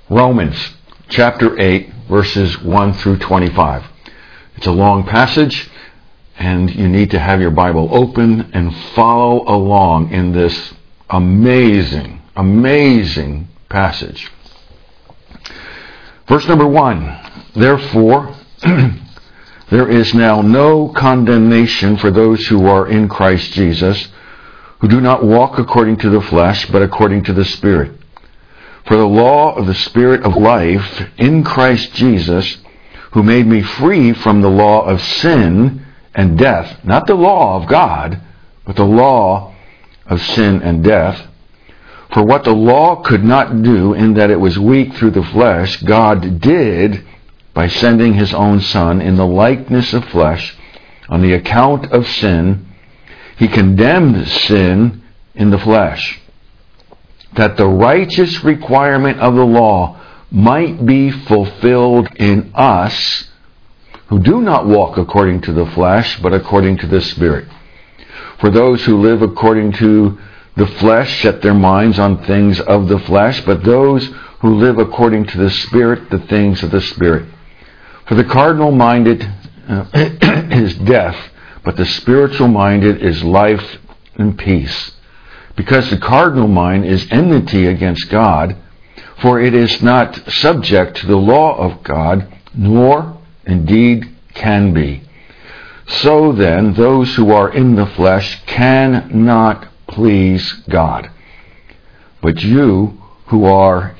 Romans chapter 8, verses 1 through 25. It's a long passage, and you need to have your Bible open and follow along in this amazing passage. Verse number 1, therefore, there is now no condemnation for those who are in Christ Jesus, who do not walk according to the flesh, but according to the Spirit. For the law of the Spirit of life in Christ Jesus, who made me free from the law of sin and death, not the law of God, but the law of sin and death. For what the law could not do, in that it was weak through the flesh, God did by sending His own Son in the likeness of flesh. On the account of sin, He condemned sin in the flesh, that the righteous requirement of the law might be fulfilled in us, who do not walk according to the flesh, but according to the Spirit. For those who live according to the flesh set their minds on things of the flesh, but those who live according to the Spirit, the things of the Spirit. For the carnal-minded is death, but the spiritual-minded is life and peace. Because the carnal mind is enmity against God, for it is not subject to the law of God, nor indeed can be. So then, those who are in the flesh cannot please God. But you are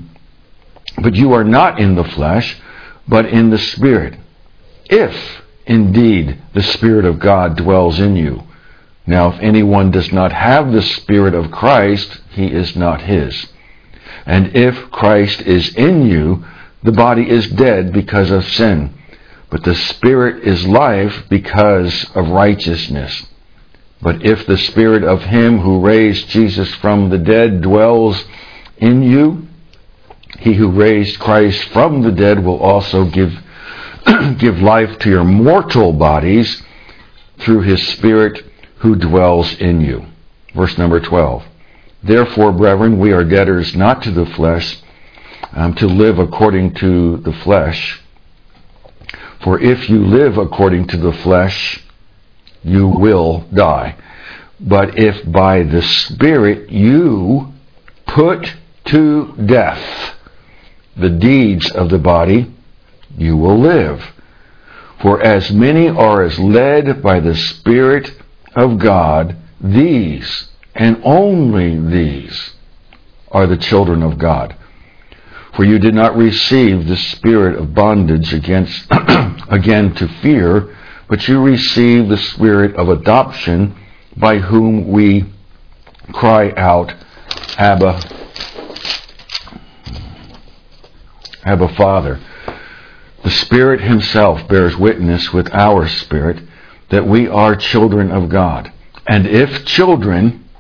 not in the flesh, but in the Spirit, if indeed the Spirit of God dwells in you. Now, if anyone does not have the Spirit of Christ, he is not his. And if Christ is in you, the body is dead because of sin, but the Spirit is life because of righteousness. But if the Spirit of Him who raised Jesus from the dead dwells in you, He who raised Christ from the dead will also give life to your mortal bodies through His Spirit who dwells in you. Verse number 12. Therefore, brethren, we are debtors not to the flesh, to live according to the flesh. For if you live according to the flesh, you will die. But if by the Spirit you put to death the deeds of the body, you will live. For as many are as led by the Spirit of God, these, and only these, are the children of God. For you did not receive the spirit of bondage again to fear, but you received the Spirit of adoption, by whom we cry out, Abba, Father. The Spirit Himself bears witness with our spirit that we are children of God. And if children,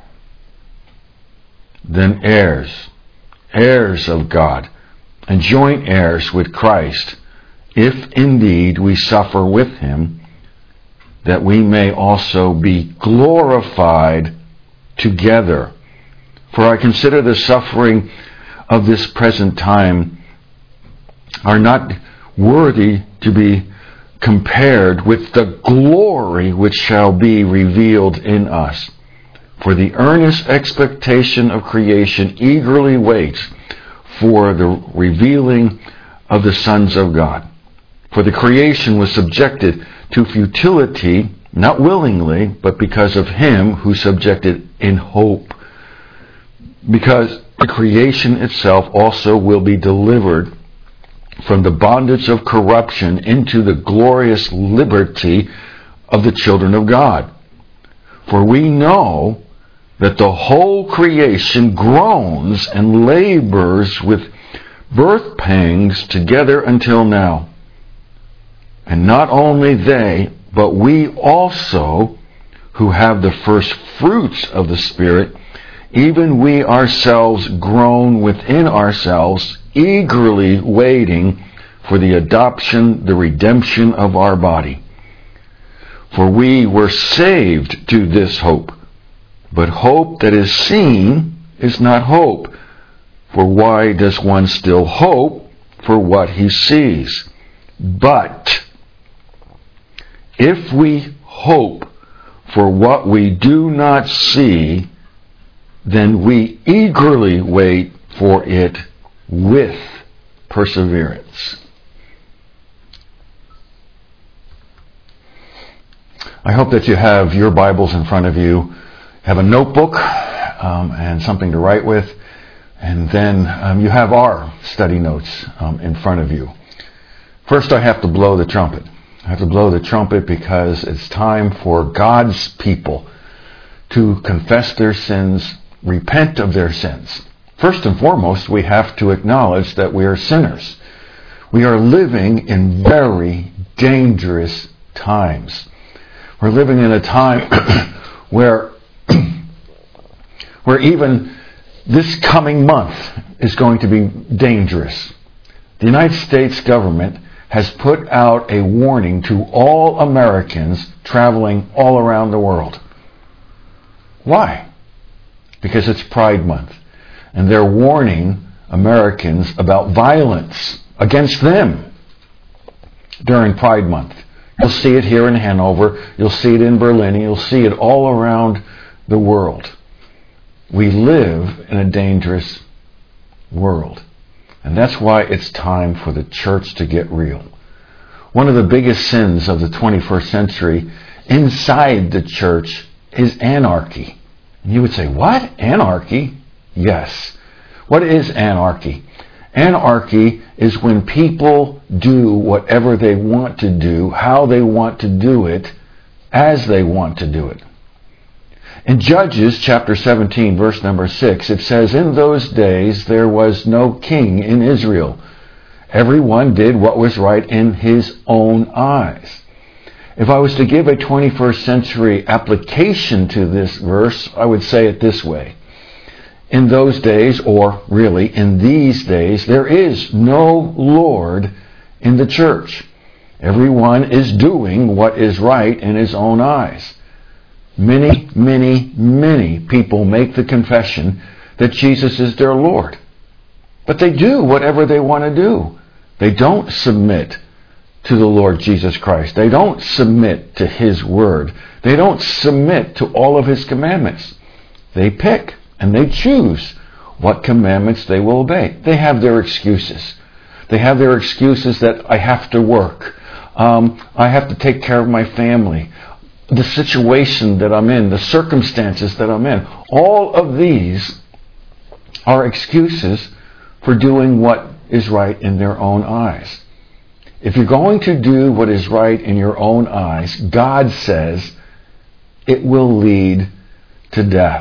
then heirs of God, and joint heirs with Christ, if indeed we suffer with Him, that we may also be glorified together. For I consider the suffering of this present time are not worthy to be compared with the glory which shall be revealed in us. For the earnest expectation of creation eagerly waits for the revealing of the sons of God. For the creation was subjected to futility, not willingly, but because of Him who subjected in hope. Because the creation itself also will be delivered from the bondage of corruption into the glorious liberty of the children of God. For we know that the whole creation groans and labors with birth pangs together until now. And not only they, but we also, who have the first fruits of the Spirit, even we ourselves groan within ourselves, eagerly waiting for the adoption, the redemption of our body. For we were saved to this hope. But hope that is seen is not hope. For why does one still hope for what he sees? But if we hope for what we do not see, then we eagerly wait for it with perseverance. I hope that you have your Bibles in front of you, have a notebook and something to write with, and then you have our study notes in front of you. First, I have to blow the trumpet. I have to blow the trumpet because it's time for God's people to confess their sins, repent of their sins. First and foremost, we have to acknowledge that we are sinners. We are living in very dangerous times. We're living in a time where even this coming month is going to be dangerous. The United States government has put out a warning to all Americans traveling all around the world. Why? Because it's Pride Month. And they're warning Americans about violence against them during Pride Month. You'll see it here in Hanover. You'll see it in Berlin. You'll see it all around the world. We live in a dangerous world. And that's why it's time for the church to get real. One of the biggest sins of the 21st century inside the church is anarchy. And you would say, what? Anarchy? Yes. What is anarchy? Anarchy is when people do whatever they want to do, how they want to do it, as they want to do it. In Judges chapter 17, verse number 6, it says, "In those days there was no king in Israel. Everyone did what was right in his own eyes." If I was to give a 21st century application to this verse, I would say it this way. In those days, or really in these days, there is no Lord in the church. Everyone is doing what is right in his own eyes. Many, many, many people make the confession that Jesus is their Lord. But they do whatever they want to do. They don't submit to the Lord Jesus Christ. They don't submit to His Word. They don't submit to all of His commandments. They pick and they choose what commandments they will obey. They have their excuses. They have their excuses that I have to work. I have to take care of my family. The situation that I'm in, the circumstances that I'm in. All of these are excuses for doing what is right in their own eyes. If you're going to do what is right in your own eyes, God says it will lead to death.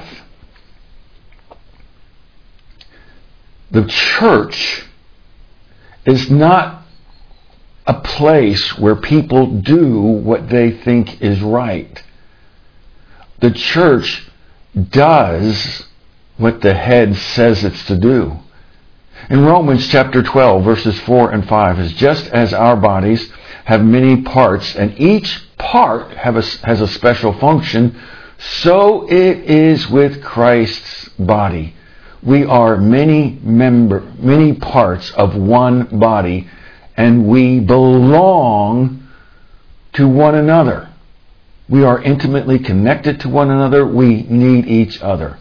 The church is not a place where people do what they think is right. The church does what the head says it's to do. In Romans chapter 12, verses 4 and 5, is just as our bodies have many parts, and each part has a special function, so it is with Christ's body. We are many parts of one body, and we belong to one another. We are intimately connected to one another. We need each other.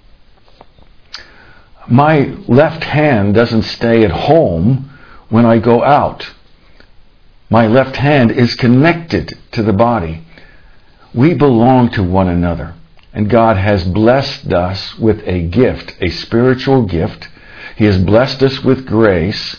My left hand doesn't stay at home when I go out. My left hand is connected to the body. We belong to one another. And God has blessed us with a gift, a spiritual gift. He has blessed us with grace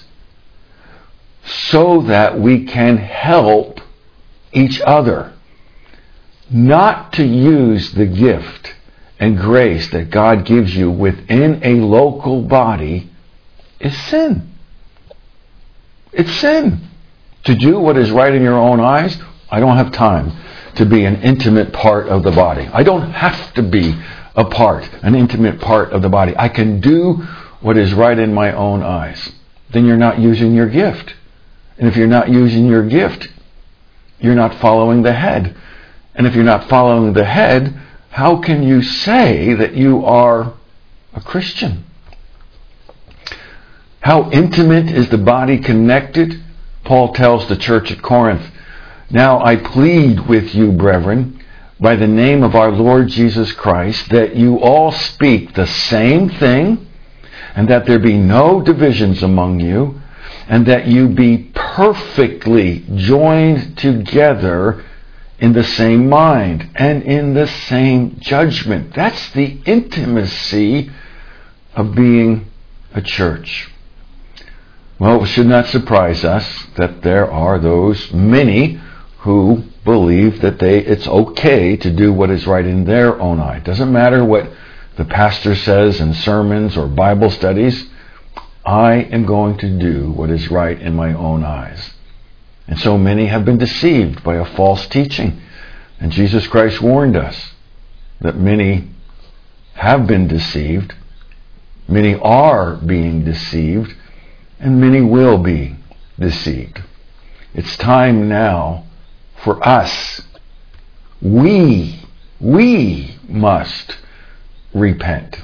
so that we can help each other. Not to use the gift and grace that God gives you within a local body is sin. It's sin. To do what is right in your own eyes, I don't have time to be an intimate part of the body. I don't have to be an intimate part of the body. I can do what is right in my own eyes. Then you're not using your gift. And if you're not using your gift, you're not following the head. And if you're not following the head, how can you say that you are a Christian? How intimate is the body connected? Paul tells the church at Corinth, "Now I plead with you, brethren, by the name of our Lord Jesus Christ, that you all speak the same thing, and that there be no divisions among you, and that you be perfectly joined together in the same mind and in the same judgment." That's the intimacy of being a church. Well, it should not surprise us that there are those, many, who believe that it's okay to do what is right in their own eye. It doesn't matter what the pastor says in sermons or Bible studies. I am going to do what is right in my own eyes. And so many have been deceived by a false teaching. And Jesus Christ warned us that many have been deceived, many are being deceived, and many will be deceived. It's time now for us. We must repent.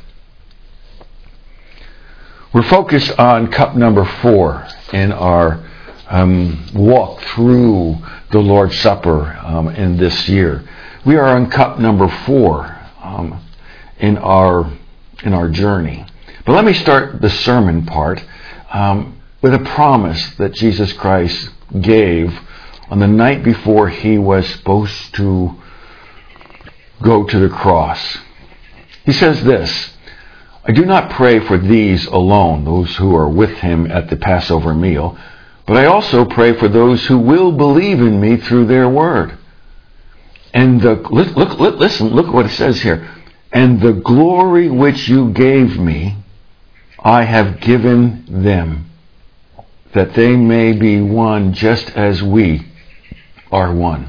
We're focused on cup number 4 in our walk through the Lord's Supper in this year. We are on cup number 4 in our journey. But let me start the sermon part with a promise that Jesus Christ gave on the night before he was supposed to go to the cross. He says this, "I do not pray for these alone, those who are with him at the Passover meal, but I also pray for those who will believe in me through their word." And look what it says here. "And the glory which you gave me, I have given them, that they may be one just as we are one."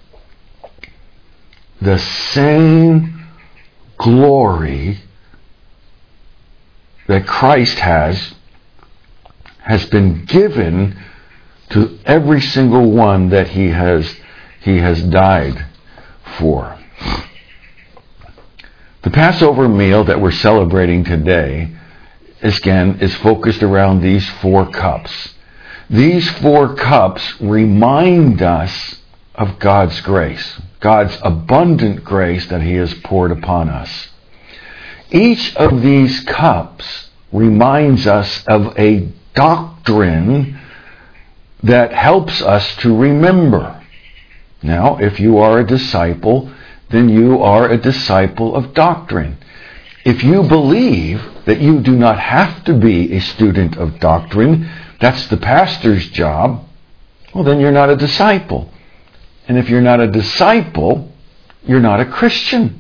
The same glory that Christ has been given to every single one that he has died for. The Passover meal that we're celebrating today is focused around these 4 cups. These 4 cups remind us of God's grace, God's abundant grace that he has poured upon us. Each of these cups reminds us of a doctrine that helps us to remember. Now, if you are a disciple, then you are a disciple of doctrine. If you believe that you do not have to be a student of doctrine, that's the pastor's job, well, then you're not a disciple. And if you're not a disciple, you're not a Christian.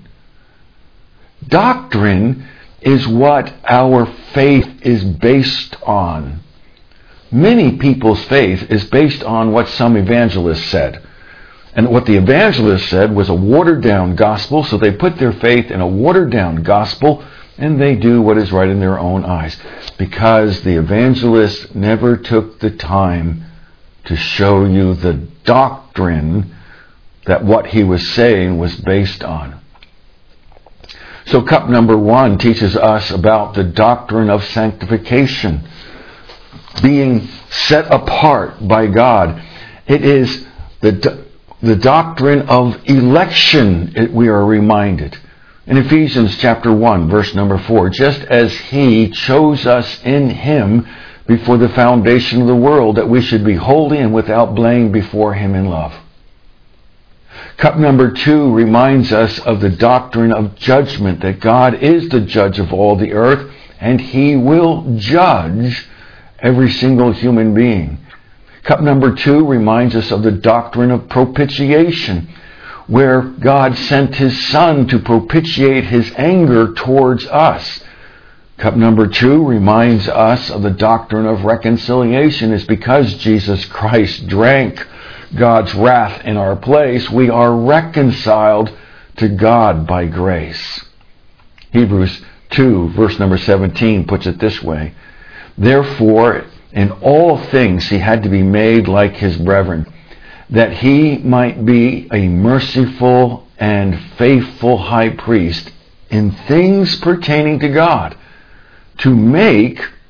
Doctrine is what our faith is based on. Many people's faith is based on what some evangelist said. And what the evangelist said was a watered-down gospel, so they put their faith in a watered-down gospel, and they do what is right in their own eyes. Because the evangelist never took the time to show you the doctrine that what he was saying was based on. So cup number 1 teaches us about the doctrine of sanctification, being set apart by God. It is the doctrine of election, we are reminded. In Ephesians chapter 1, verse number 4, just as he chose us in him before the foundation of the world, that we should be holy and without blame before him in love. Cup number 2 reminds us of the doctrine of judgment, that God is the judge of all the earth, and he will judge every single human being. Cup number 2 reminds us of the doctrine of propitiation, where God sent his Son to propitiate his anger towards us. Cup number 2 reminds us of the doctrine of reconciliation. It's because Jesus Christ drank God's wrath in our place, we are reconciled to God by grace. Hebrews 2, verse number 17 puts it this way, "Therefore, in all things he had to be made like his brethren, that he might be a merciful and faithful high priest in things pertaining to God, to make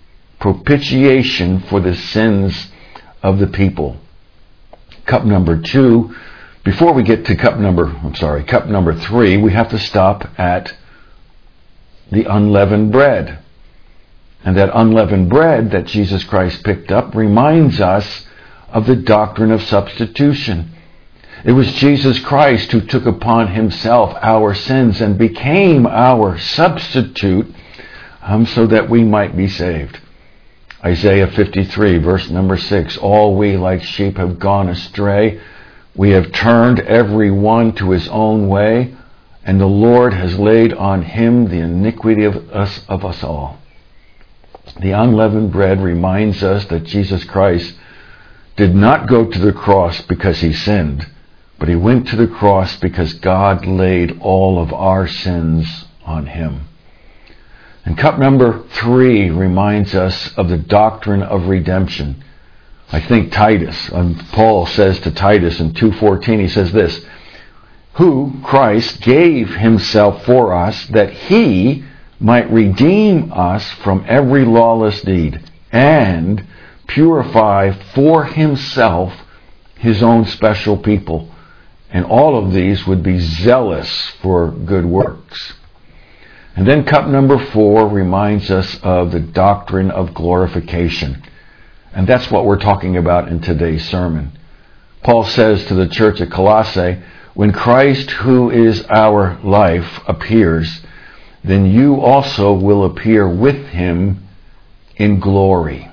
propitiation for the sins of the people. Cup number 2, before we get to cup number 3, we have to stop at the unleavened bread. And that unleavened bread that Jesus Christ picked up reminds us of the doctrine of substitution. It was Jesus Christ who took upon himself our sins and became our substitute so that we might be saved. Isaiah 53, verse number 6, all we like sheep have gone astray. We have turned every one to his own way, and the Lord has laid on him the iniquity of us all. The unleavened bread reminds us that Jesus Christ did not go to the cross because he sinned, but he went to the cross because God laid all of our sins on him. And cup number 3 reminds us of the doctrine of redemption. I think Titus, Paul says to Titus in 2:14, he says this, who, Christ, gave himself for us that he might redeem us from every lawless deed and purify for himself his own special people. And all of these would be zealous for good works. And then cup number 4 reminds us of the doctrine of glorification. And that's what we're talking about in today's sermon. Paul says to the church at Colossae, when Christ, who is our life, appears, then you also will appear with him in glory.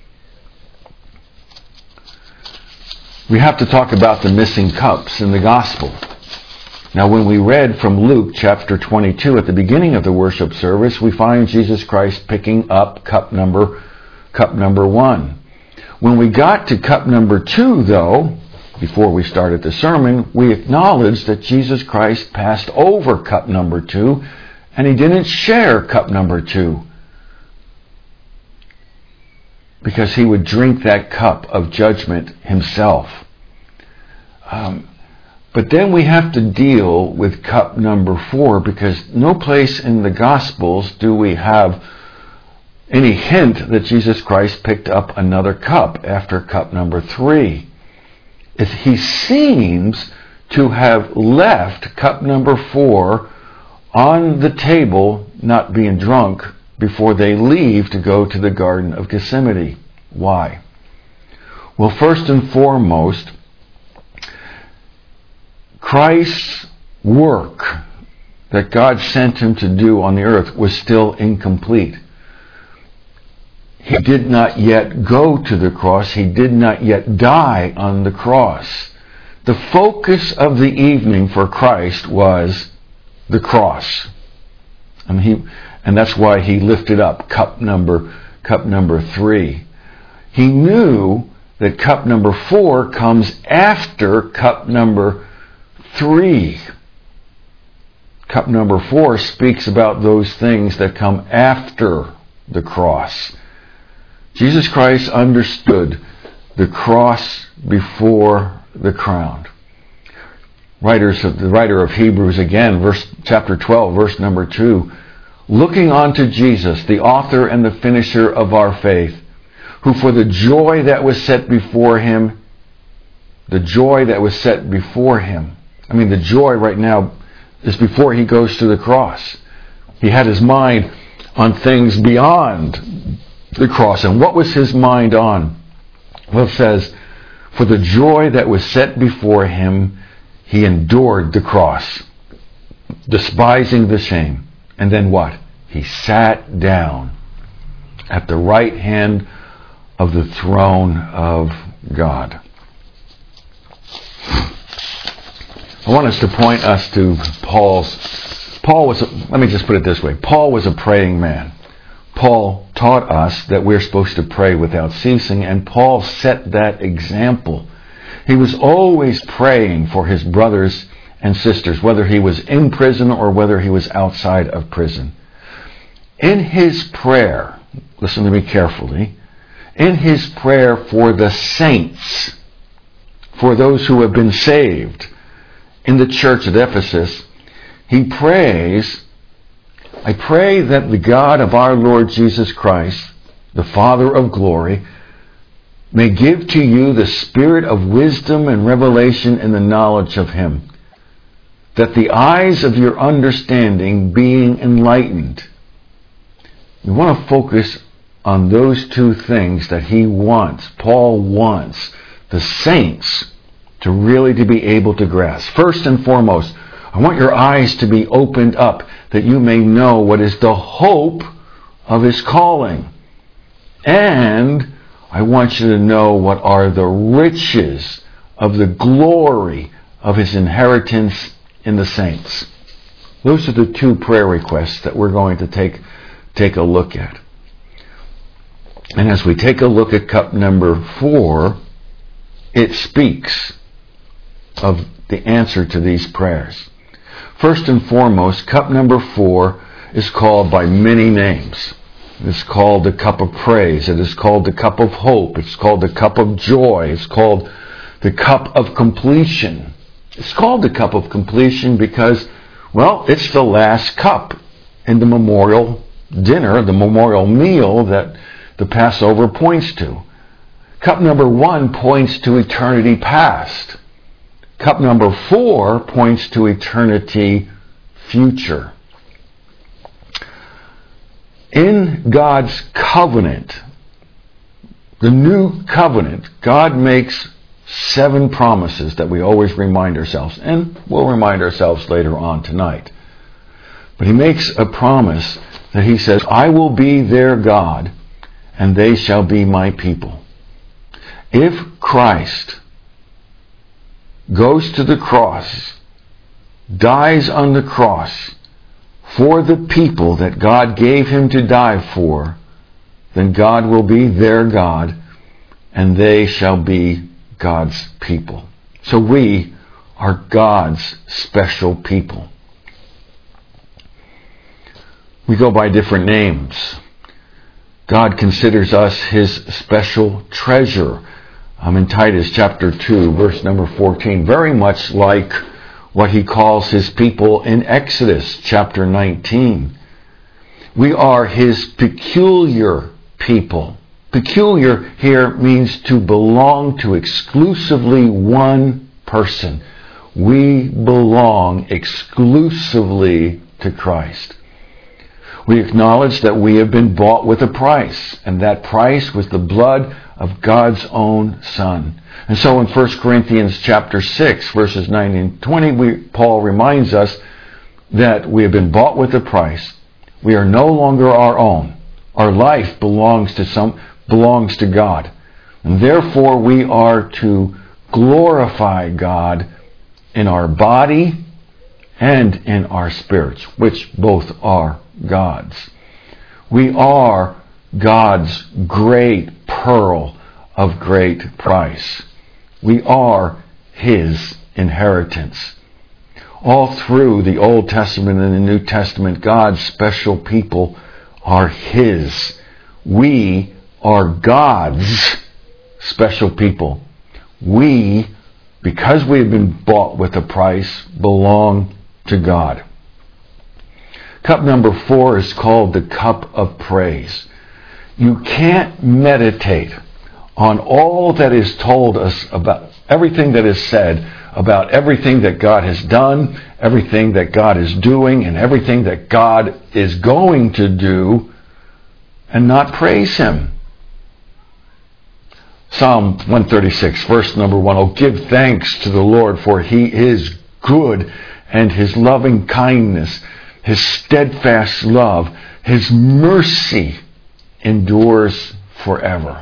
We have to talk about the missing cups in the gospel. Now, when we read from Luke chapter 22 at the beginning of the worship service, we find Jesus Christ picking up cup number 1. When we got to cup number 2, though, before we started the sermon, we acknowledged that Jesus Christ passed over cup number 2, and he didn't share cup number 2, because he would drink that cup of judgment himself. But then we have to deal with cup number 4, because no place in the Gospels do we have any hint that Jesus Christ picked up another cup after cup number 3. He seems to have left cup number 4 on the table, not being drunk, before they leave to go to the Garden of Gethsemane. Why? Well, first and foremost, Christ's work that God sent him to do on the earth was still incomplete. He did not yet go to the cross. He did not yet die on the cross. The focus of the evening for Christ was the cross. And that's why he lifted up cup number 3. He knew that cup number 4 comes after cup number 3. Cup number 4 speaks about those things that come after the cross. Jesus Christ understood the cross before the crown. The writer of Hebrews again, chapter 12, verse number 2, looking unto Jesus, the author and the finisher of our faith, who for the joy that was set before him, the joy right now is before he goes to the cross. He had his mind on things beyond the cross. And what was his mind on? Well, it says, for the joy that was set before him, he endured the cross, despising the shame. And then what? He sat down at the right hand of the throne of God. I want us to point us to let me just put it this way. Paul was a praying man. Paul taught us that we're supposed to pray without ceasing, and Paul set that example. He was always praying for his brothers and sisters, whether he was in prison or whether he was outside of prison. In his prayer, listen to me carefully, in his prayer for the saints, for those who have been saved in the church at Ephesus, he prays, I pray that the God of our Lord Jesus Christ, the Father of glory, may give to you the spirit of wisdom and revelation in the knowledge of Him, that the eyes of your understanding being enlightened. We want to focus on those two things that Paul wants the saints to really to be able to grasp. First and foremost, I want your eyes to be opened up that you may know what is the hope of His calling. And I want you to know what are the riches of the glory of His inheritance in the saints. Those are the two prayer requests that we're going to take a look at. And as we take a look at cup number 4, it speaks of the answer to these prayers. First and foremost, cup number 4 is called by many names. It's called the cup of praise. It is called the cup of hope. It's called the cup of joy. It's called the cup of completion. It's called the cup of completion because, well, it's the last cup in the memorial dinner, the memorial meal that the Passover points to. Cup number 1 points to eternity past. Cup number 4 points to eternity future. In God's covenant, the new covenant, God makes 7 promises that we always remind ourselves, and we'll remind ourselves later on tonight. But He makes a promise that He says, I will be their God, and they shall be my people. If Christ goes to the cross, dies on the cross for the people that God gave Him to die for, then God will be their God, and they shall be God's people. So we are God's special people. We go by different names. God considers us His special treasure. In Titus chapter 2, verse number 14, very much like what He calls His people in Exodus chapter 19. We are His peculiar people. Peculiar here means to belong to exclusively one person. We belong exclusively to Christ. We acknowledge that we have been bought with a price, and that price was the blood of God's own Son. And so in 1 Corinthians chapter 6, verses 9 and 20, Paul reminds us that we have been bought with a price. We are no longer our own. Our life belongs to God. And therefore we are to glorify God in our body and in our spirits, which both are God's. We are God's great pearl of great price. We are His inheritance. All through the Old Testament and the New Testament, God's special people are His. We are God's special people. We, because we have been bought with a price, belong to God. Cup number 4 is called the cup of praise. You can't meditate on all that is told us about everything that is said about everything that God has done, everything that God is doing, and everything that God is going to do, and not praise Him. Psalm 136, verse number 1. Oh, give thanks to the Lord, for He is good, and His loving kindness, His steadfast love, His mercy endures forever.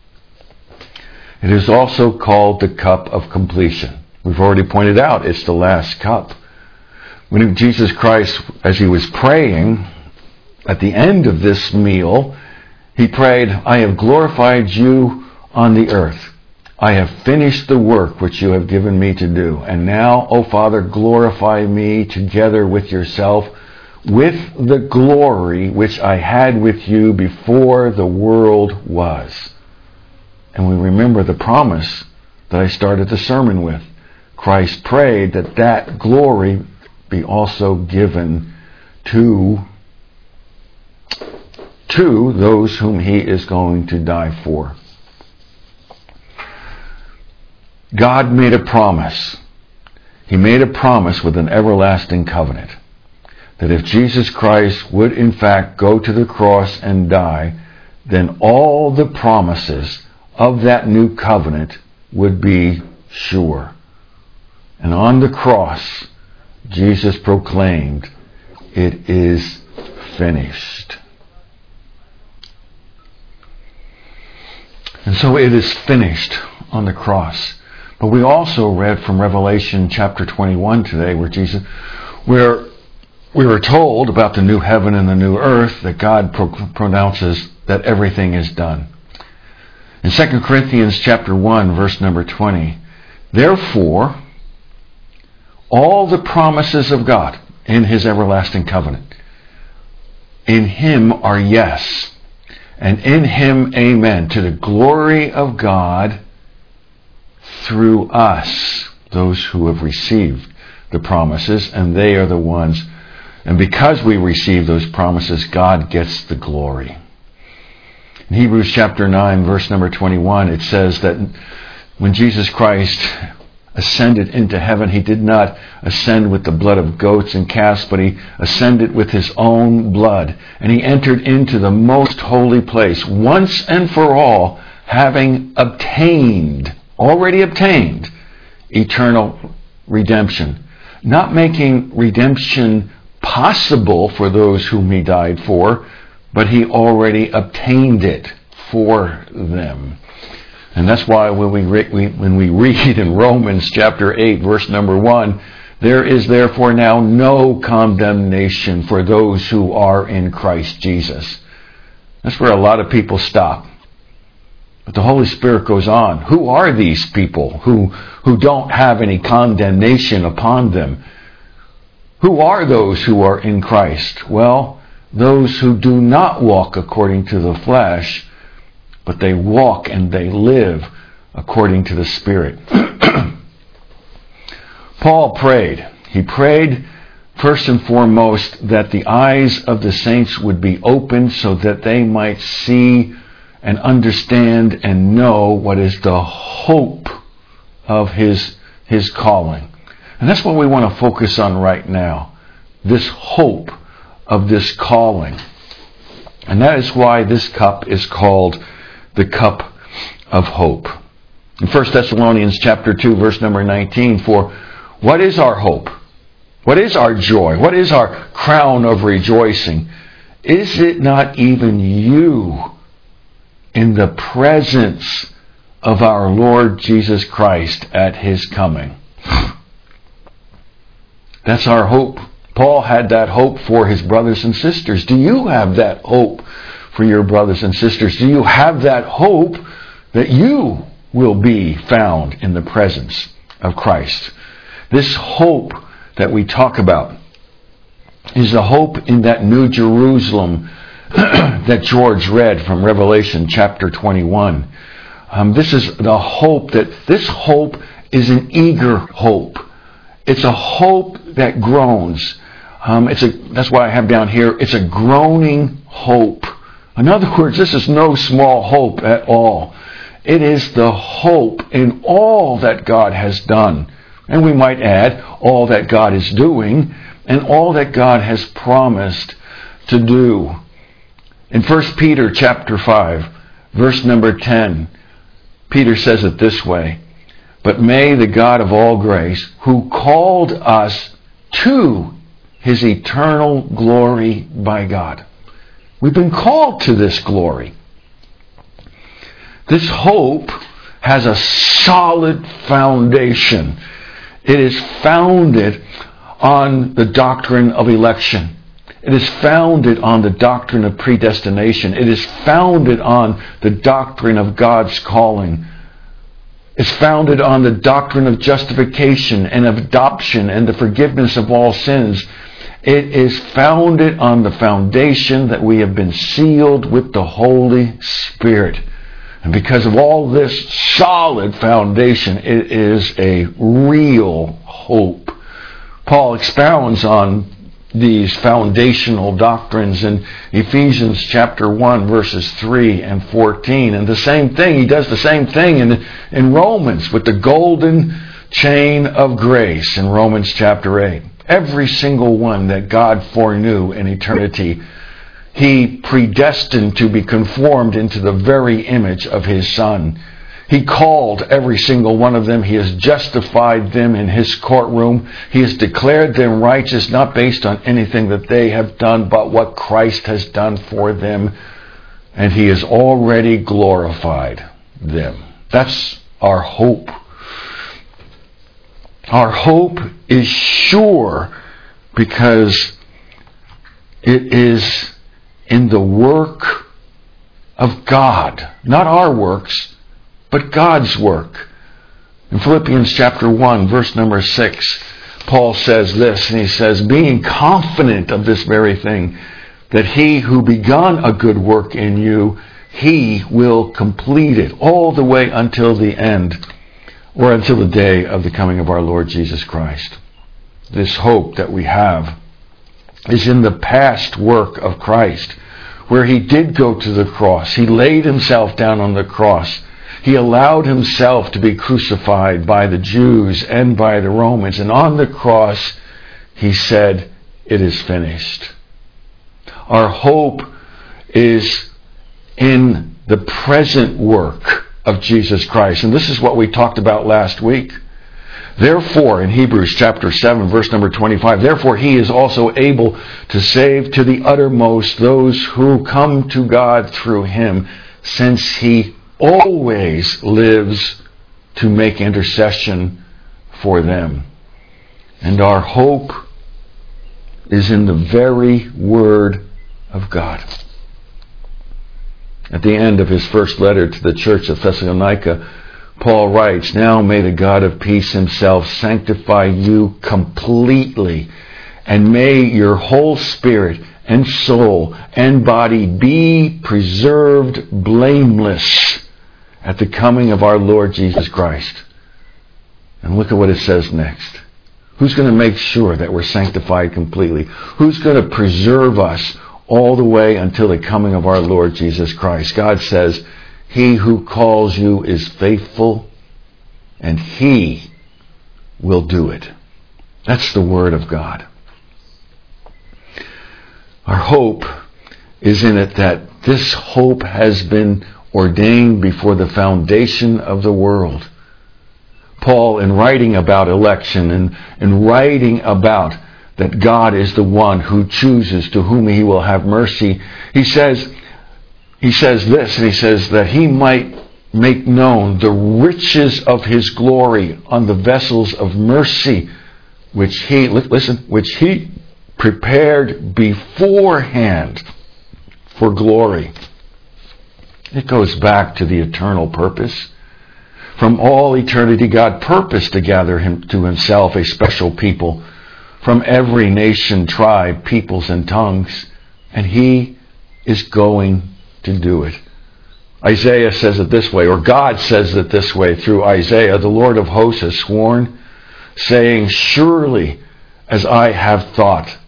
It is also called the cup of completion. We've already pointed out it's the last cup. When Jesus Christ, as He was praying at the end of this meal, He prayed, I have glorified you on the earth. I have finished the work which you have given me to do. And now, O Father, glorify me together with yourself with the glory which I had with you before the world was. And we remember the promise that I started the sermon with. Christ prayed that that glory be also given to to those whom he is going to die for. God made a promise. He made a promise with an everlasting covenant that if Jesus Christ would in fact go to the cross and die, then all the promises of that new covenant would be sure. And on the cross, Jesus proclaimed, "It is finished." And so it is finished on the cross. But we also read from Revelation chapter 21 today where we were told about the new heaven and the new earth that God pronounces that everything is done. In 2 Corinthians chapter 1 verse number 20, therefore, all the promises of God in his everlasting covenant, in him are yes, and in him amen, to the glory of God through us, those who have received the promises, and they are the ones, and because we receive those promises, God gets the glory. In Hebrews chapter 9, verse number 21, it says that when Jesus Christ ascended into heaven, he did not ascend with the blood of goats and calves, but he ascended with his own blood. And he entered into the most holy place once and for all, having already obtained eternal redemption. Not making redemption possible for those whom he died for, but he already obtained it for them. And that's why when we read in Romans chapter 8, verse number 1, there is therefore now no condemnation for those who are in Christ Jesus. That's where a lot of people stop. But the Holy Spirit goes on. Who are these people who don't have any condemnation upon them? Who are those who are in Christ? Well, those who do not walk according to the flesh, but they walk and they live according to the Spirit. Paul prayed. He prayed first and foremost that the eyes of the saints would be opened so that they might see and understand and know what is the hope of his calling. And that's what we want to focus on right now. This hope of this calling. And that is why this cup is called the cup of hope. In 1 Thessalonians chapter 2, verse number 19, for what is our hope? What is our joy? What is our crown of rejoicing? Is it not even you in the presence of our Lord Jesus Christ at his coming? That's our hope. Paul had that hope for his brothers and sisters. Do you have that hope for your brothers and sisters? Do you have that hope that you will be found in the presence of Christ? This hope that we talk about is the hope in that New Jerusalem that George read from Revelation chapter 21. This is the hope this hope is an eager hope. It's a hope that groans. That's why I have down here, it's a groaning hope. In other words, this is no small hope at all. It is the hope in all that God has done. And we might add, all that God is doing and all that God has promised to do. In 1 Peter chapter 5, verse number 10, Peter says it this way, but may the God of all grace, who called us to his eternal glory by God. We've been called to this glory. This hope has a solid foundation. It is founded on the doctrine of election. It is founded on the doctrine of predestination. It is founded on the doctrine of God's calling. It's founded on the doctrine of justification and of adoption and the forgiveness of all sins. It is founded on the foundation that we have been sealed with the Holy Spirit. And because of all this solid foundation, it is a real hope. Paul expounds on these foundational doctrines in Ephesians chapter 1, verses 3 and 14. And the same thing, he does the same thing in Romans with the golden chain of grace in Romans chapter 8. Every single one that God foreknew in eternity, he predestined to be conformed into the very image of his Son. He called every single one of them. He has justified them in his courtroom. He has declared them righteous, not based on anything that they have done, but what Christ has done for them. And he has already glorified them. That's our hope. Our hope is sure because it is in the work of God, not our works, but God's work. In Philippians chapter 1, verse number 6, Paul says this, and he says, being confident of this very thing, that he who begun a good work in you, he will complete it all the way until the end, or until the day of the coming of our Lord Jesus Christ. This hope that we have is in the past work of Christ, where he did go to the cross. He laid himself down on the cross. He allowed himself to be crucified by the Jews and by the Romans. And on the cross, he said, it is finished. Our hope is in the present work of Jesus Christ. And this is what we talked about last week. Therefore, in Hebrews chapter 7, verse number 25, therefore he is also able to save to the uttermost those who come to God through him, since he always lives to make intercession for them. And our hope is in the very Word of God. At the end of his first letter to the church of Thessalonica, Paul writes, now may the God of peace himself sanctify you completely, and may your whole spirit and soul and body be preserved blameless at the coming of our Lord Jesus Christ. And look at what it says next. Who's going to make sure that we're sanctified completely? Who's going to preserve us all the way until the coming of our Lord Jesus Christ? God says, he who calls you is faithful, and he will do it. That's the Word of God. Our hope is in it that this hope has been ordained before the foundation of the world. Paul, in writing about election and in writing about that God is the one who chooses to whom he will have mercy, he says this, and he says that he might make known the riches of his glory on the vessels of mercy, which he prepared beforehand for glory. It goes back to the eternal purpose. From all eternity, God purposed to gather him to himself a special people from every nation, tribe, peoples, and tongues, and he is going to do it. Isaiah says it this way, or God says it this way through Isaiah, the Lord of hosts has sworn, saying, surely as I have thought,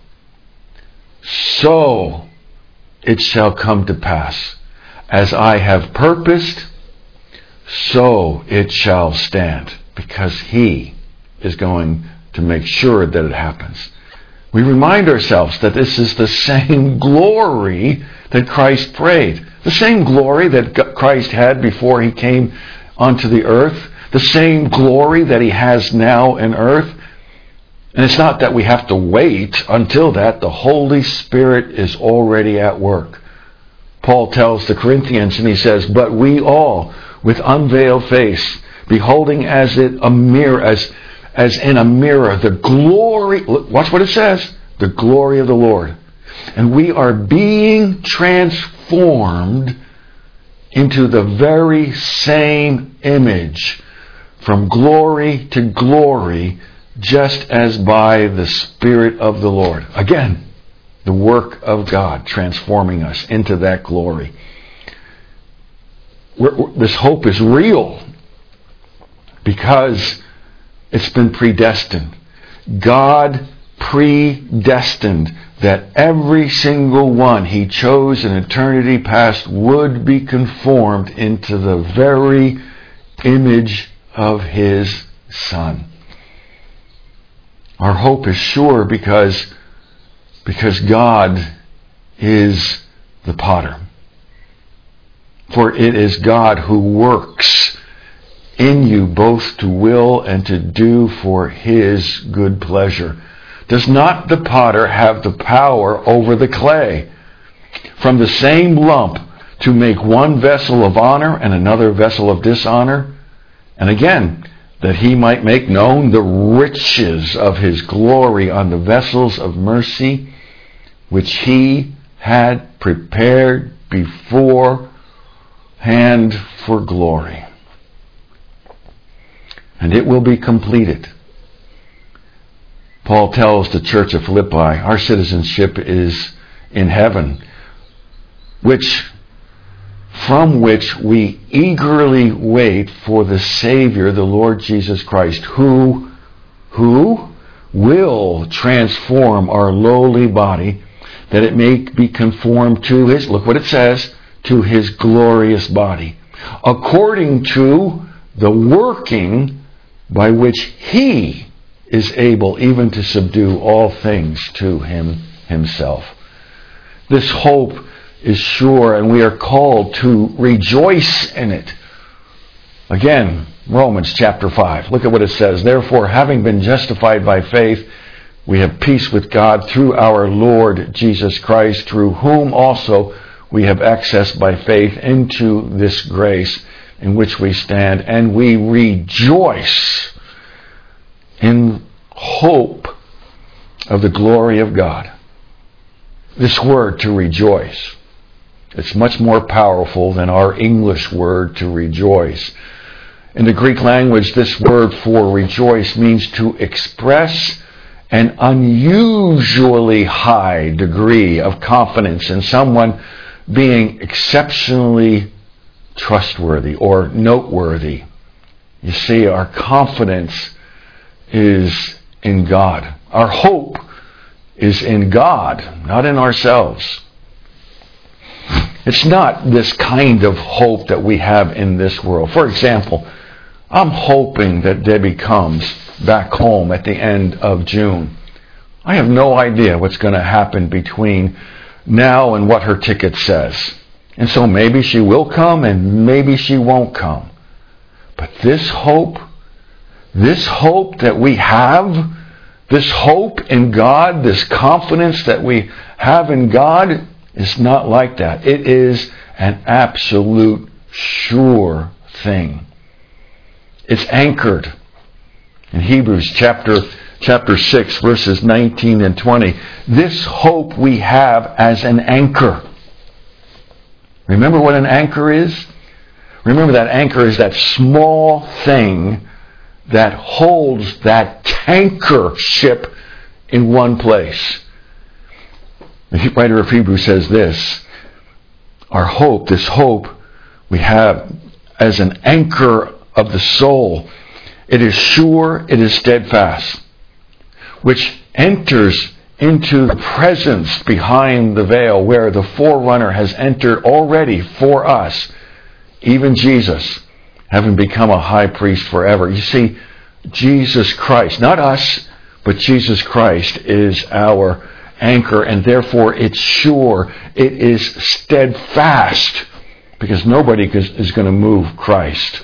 so it shall come to pass. As I have purposed, so it shall stand, because he is going to make sure that it happens. We remind ourselves that this is the same glory that Christ prayed. The same glory that Christ had before he came onto the earth. The same glory that he has now in earth. And it's not that we have to wait until that. The Holy Spirit is already at work. Paul tells the Corinthians, and he says, but we all, with unveiled face, beholding as in a mirror, the glory, watch what it says, the glory of the Lord. And we are being transformed into the very same image, from glory to glory, just as by the Spirit of the Lord. Again, the work of God transforming us into that glory. This hope is real because it's been predestined. God predestined that every single one He chose in eternity past would be conformed into the very image of His Son. Our hope is sure because God is the potter. For it is God who works in you both to will and to do for His good pleasure. Does not the potter have the power over the clay, from the same lump to make one vessel of honor and another vessel of dishonor? And again, that He might make known the riches of His glory on the vessels of mercy, which He had prepared beforehand for glory. And it will be completed. Paul tells the church of Philippi, our citizenship is in heaven, from which we eagerly wait for the Savior, the Lord Jesus Christ, who will transform our lowly body, that it may be conformed to His, look what it says, to His glorious body, according to the working by which He is able even to subdue all things to Himself. This hope is sure, and we are called to rejoice in it. Again, Romans chapter 5. Look at what it says. Therefore, having been justified by faith, we have peace with God through our Lord Jesus Christ, through whom also we have access by faith into this grace in which we stand, and we rejoice in hope of the glory of God. This word, to rejoice, it's much more powerful than our English word to rejoice. In the Greek language, this word for rejoice means to express an unusually high degree of confidence in someone being exceptionally trustworthy or noteworthy. You see, our confidence is in God. Our hope is in God, not in ourselves. It's not this kind of hope that we have in this world. For example, I'm hoping that Debbie comes back home at the end of June. I have no idea what's going to happen between now and what her ticket says. And so maybe she will come and maybe she won't come. But this hope that we have, this hope in God, this confidence that we have in God is not like that. It is an absolute sure thing. It's anchored in Hebrews chapter 6, verses 19 and 20. This hope we have as an anchor. Remember what an anchor is? Remember that anchor is that small thing that holds that tanker ship in one place. The writer of Hebrews says this: our hope, this hope we have as an anchor of the soul, it is sure, it is steadfast, which enters into the presence behind the veil, where the forerunner has entered already for us, even Jesus, having become a high priest forever. You see, Jesus Christ, not us, but Jesus Christ is our anchor, and therefore it's sure, it is steadfast, because nobody is going to move Christ.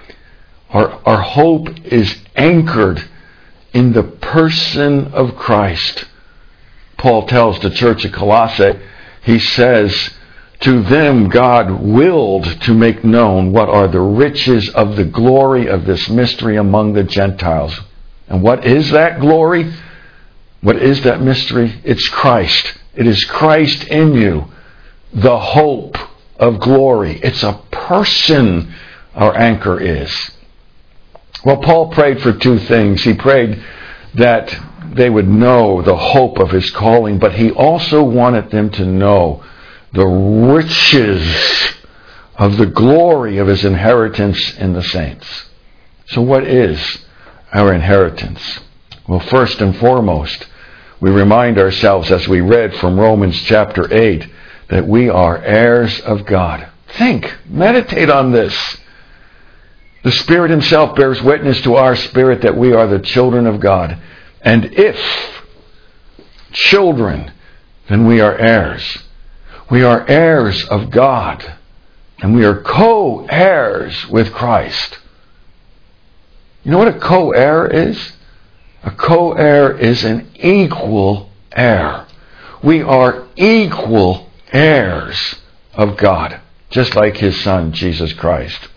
Our hope is anchored in the person of Christ. Paul tells the church of Colossae, he says, to them God willed to make known what are the riches of the glory of this mystery among the Gentiles. And what is that glory? What is that mystery? It's Christ. It is Christ in you, the hope of glory. It's a person our anchor is. Well, Paul prayed for two things. He prayed that they would know the hope of his calling, but he also wanted them to know the riches of the glory of his inheritance in the saints. So what is our inheritance? Well, first and foremost, we remind ourselves, as we read from Romans chapter 8, that we are heirs of God. Think, meditate on this. The Spirit Himself bears witness to our spirit that we are the children of God. And if children, then we are heirs. We are heirs of God. And we are co-heirs with Christ. You know what a co-heir is? A co-heir is an equal heir. We are equal heirs of God, just like His Son, Jesus Christ.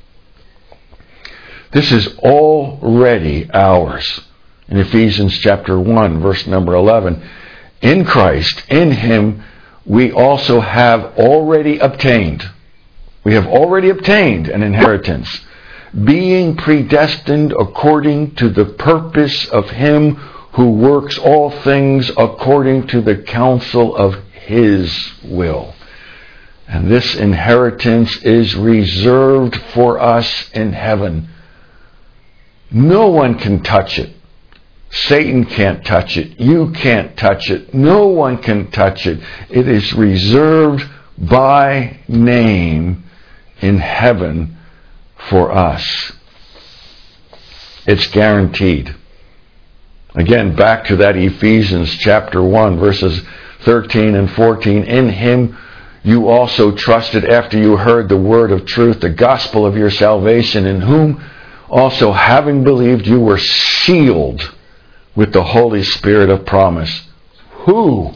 This is already ours. In Ephesians chapter 1, verse number 11, in Christ, in Him, we also have already obtained. We have already obtained an inheritance, being predestined according to the purpose of Him who works all things according to the counsel of His will. And this inheritance is reserved for us in heaven. No one can touch it. Satan can't touch it. You can't touch it. No one can touch it. It is reserved by name in heaven for us. It's guaranteed. Again, back to that Ephesians chapter 1, verses 13 and 14. In Him you also trusted after you heard the word of truth, the gospel of your salvation, in whom also, having believed, you were sealed with the Holy Spirit of promise. Who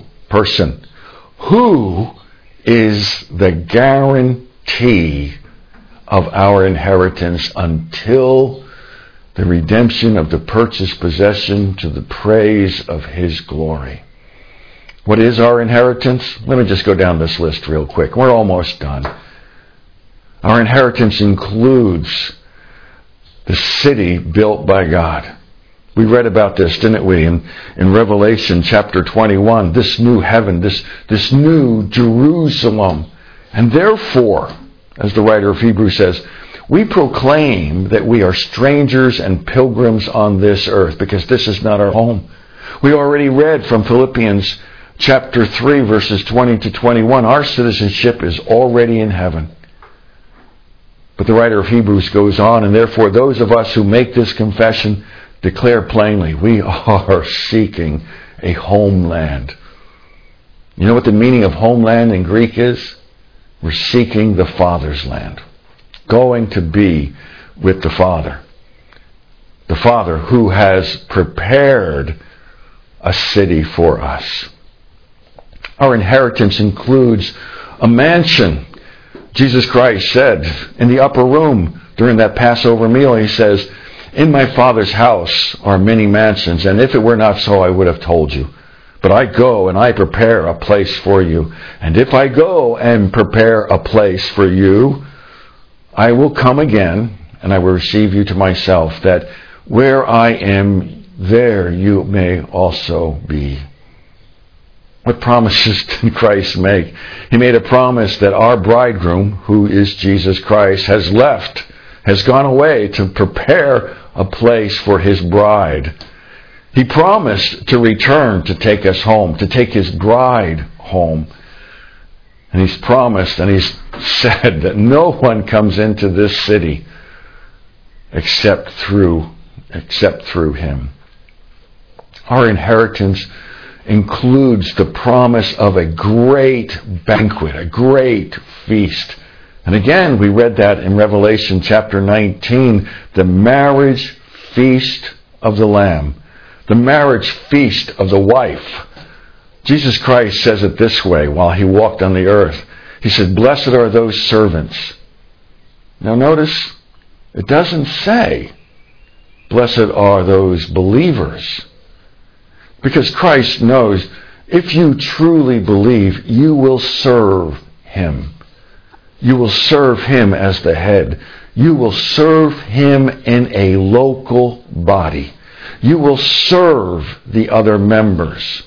is the guarantee of our inheritance until the redemption of the purchased possession to the praise of His glory? What is our inheritance? Let me just go down this list real quick. We're almost done. Our inheritance includes the city built by God. We read about this, didn't we, in Revelation chapter 21, this new heaven, this new Jerusalem. And therefore, as the writer of Hebrews says, we proclaim that we are strangers and pilgrims on this earth, because this is not our home. We already read from Philippians chapter 3, verses 20 to 21, our citizenship is already in heaven. But the writer of Hebrews goes on, and therefore those of us who make this confession declare plainly, we are seeking a homeland. You know what the meaning of homeland in Greek is? We're seeking the Father's land. Going to be with the Father. The Father who has prepared a city for us. Our inheritance includes a mansion. Jesus Christ said in the upper room during that Passover meal, He says, in my Father's house are many mansions, and if it were not so, I would have told you. But I go and I prepare a place for you. And if I go and prepare a place for you, I will come again, and I will receive you to myself, that where I am, there you may also be. What promises did Christ make? He made a promise that our bridegroom, who is Jesus Christ, has gone away to prepare a place for His bride. He promised to return to take us home, to take His bride home. And He's promised, and He's said that no one comes into this city except through Him. Our inheritance includes the promise of a great banquet, a great feast. And again, we read that in Revelation chapter 19, the marriage feast of the Lamb, the marriage feast of the wife. Jesus Christ says it this way while He walked on the earth. He said, blessed are those servants. Now notice, it doesn't say, blessed are those believers. Because Christ knows, if you truly believe, you will serve Him. You will serve Him as the head. You will serve Him in a local body. You will serve the other members.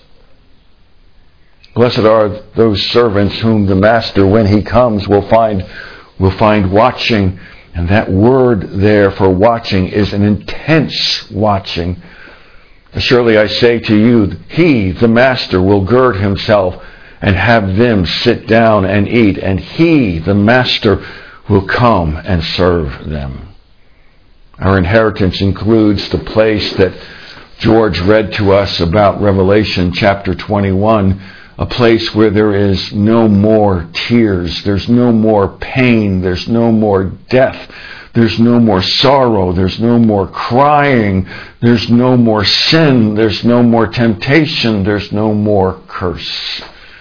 Blessed are those servants whom the Master, when He comes, will find watching. And that word there for watching is an intense watching. Surely I say to you, he, the master, will gird himself and have them sit down and eat, and he, the master, will come and serve them. Our inheritance includes the place that George read to us about Revelation chapter 21, a place where there is no more tears, there's no more pain, there's no more death, there's no more sorrow, there's no more crying, there's no more sin, there's no more temptation, there's no more curse.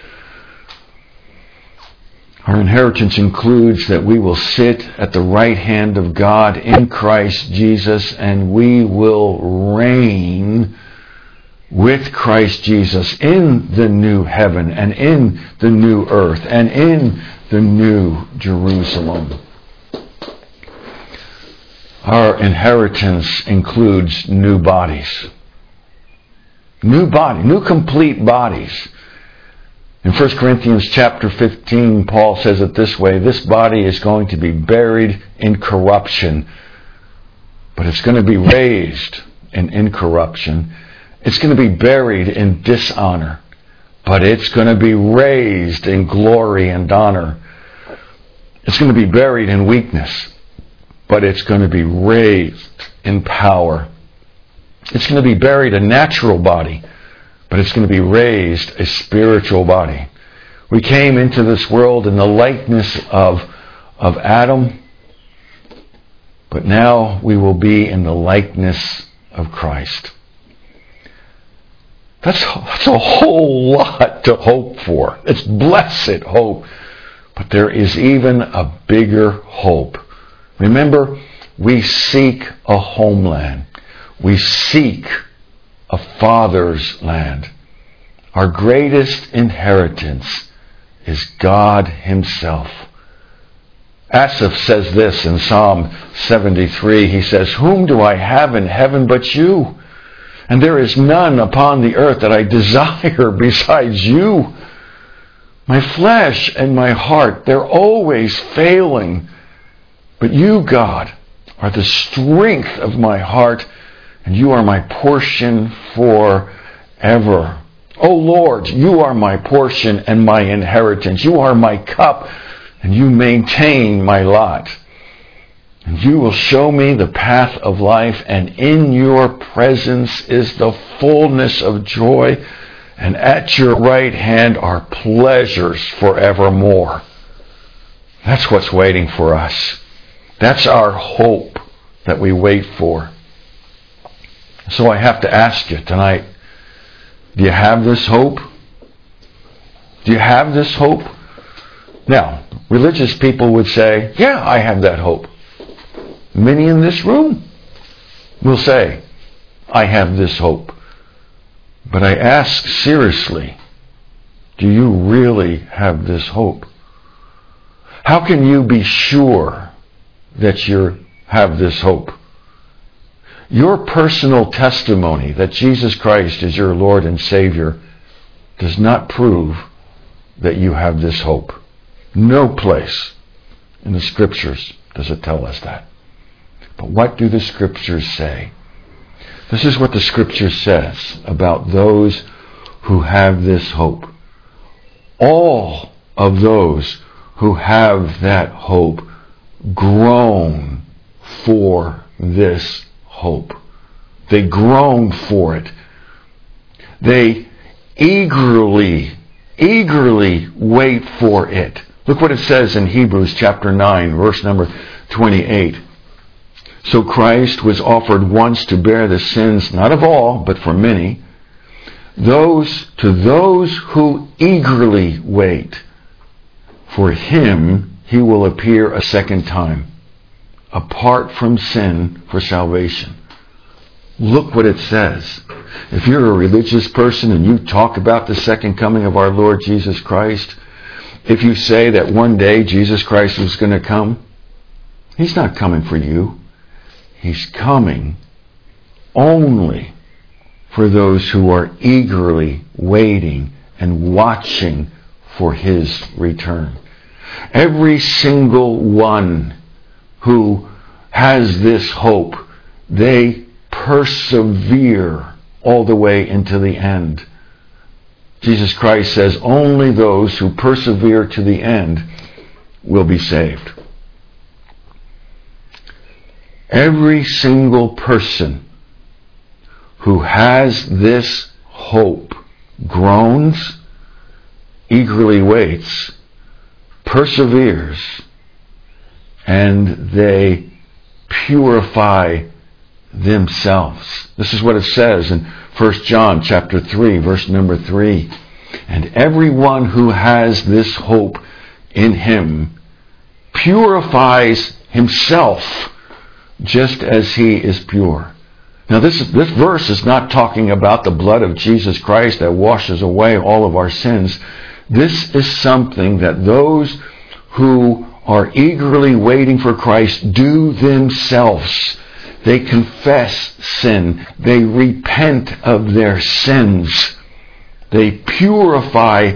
Our inheritance includes that we will sit at the right hand of God in Christ Jesus, and we will reign with Christ Jesus in the new heaven and in the new earth and in the new Jerusalem. Our inheritance includes new bodies. New complete bodies. In 1 Corinthians chapter 15, Paul says it this way: this body is going to be buried in corruption, but it's going to be raised in incorruption. It's going to be buried in dishonor, but it's going to be raised in glory and honor. It's going to be buried in weakness, but it's going to be raised in power. It's going to be buried a natural body, but it's going to be raised a spiritual body. We came into this world in the likeness of Adam, but now we will be in the likeness of Christ. That's a whole lot to hope for. It's blessed hope. But there is even a bigger hope. Remember, we seek a homeland. We seek a Father's land. Our greatest inheritance is God Himself. Asaph says this in Psalm 73. He says, "Whom do I have in heaven but you? And there is none upon the earth that I desire besides you. My flesh and my heart, they're always failing. But you, God, are the strength of my heart, and you are my portion forever. O Lord, you are my portion and my inheritance. You are my cup, and you maintain my lot. And you will show me the path of life, and in your presence is the fullness of joy, and at your right hand are pleasures forevermore." That's what's waiting for us. That's our hope that we wait for. So I have to ask you tonight, do you have this hope? Do you have this hope? Now, religious people would say, yeah, I have that hope. Many in this room will say, I have this hope. But I ask seriously, do you really have this hope? How can you be sure that you have this hope? Your personal testimony that Jesus Christ is your Lord and Savior does not prove that you have this hope. No place in the Scriptures does it tell us that. But what do the Scriptures say? This is what the Scripture says about those who have this hope. All of those who have that hope groan for this hope. They groan for it. They eagerly wait for it. Look what it says in Hebrews chapter 9, verse number 28. So Christ was offered once to bear the sins, not of all, but for many. To those who eagerly wait for Him, He will appear a second time, apart from sin, for salvation. Look what it says. If you're a religious person and you talk about the second coming of our Lord Jesus Christ, if you say that one day Jesus Christ is going to come, He's not coming for you. He's coming only for those who are eagerly waiting and watching for His return. Every single one who has this hope, they persevere all the way into the end. Jesus Christ says only those who persevere to the end will be saved. Every single person who has this hope groans, eagerly waits, perseveres, and they purify themselves. This is what it says in 1 John chapter 3, verse number 3. And everyone who has this hope in him purifies himself just as he is pure. Now this verse is not talking about the blood of Jesus Christ that washes away all of our sins. This is something that those who are eagerly waiting for Christ do themselves. They confess sin. They repent of their sins. They purify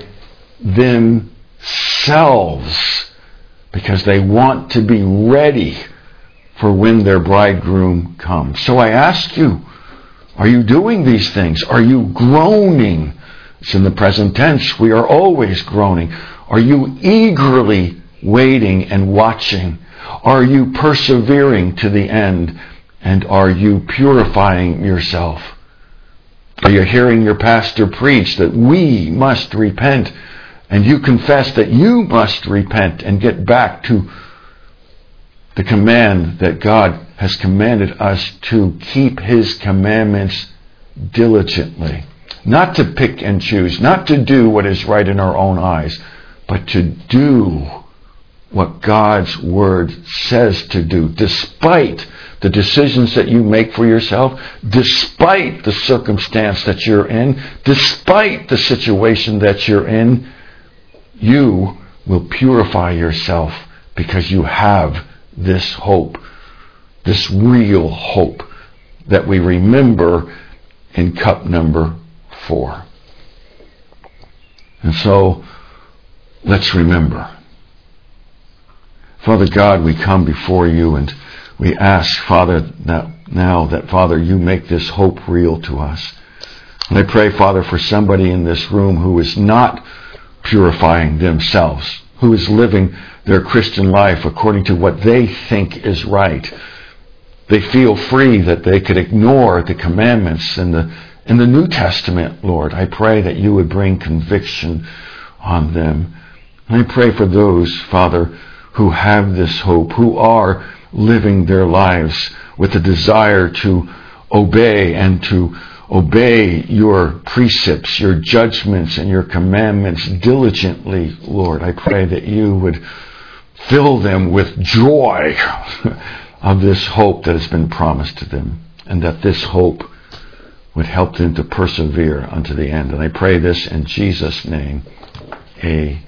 themselves because they want to be ready for when their bridegroom comes. So I ask you, are you doing these things? Are you groaning? It's in the present tense. We are always groaning. Are you eagerly waiting and watching? Are you persevering to the end? And are you purifying yourself? Are you hearing your pastor preach that we must repent, and you confess that you must repent and get back to the command that God has commanded us to keep His commandments diligently? Not to pick and choose, not to do what is right in our own eyes, but to do what God's Word says to do, despite the decisions that you make for yourself, despite the circumstance that you're in, despite the situation that you're in. You will purify yourself because you have this hope, this real hope that we remember in cup number 4. And so, let's remember. Father God, we come before you and we ask, Father, now that, Father, you make this hope real to us. And I pray, Father, for somebody in this room who is not purifying themselves, who is living their Christian life according to what they think is right. They feel free that they could ignore the commandments in the New Testament, Lord. I pray that you would bring conviction on them. And I pray for those, Father, who have this hope, who are living their lives with a desire to obey and to obey your precepts, your judgments, and your commandments diligently, Lord. I pray that you would fill them with joy of this hope that has been promised to them, and that this hope would help them to persevere unto the end. And I pray this in Jesus' name. Amen.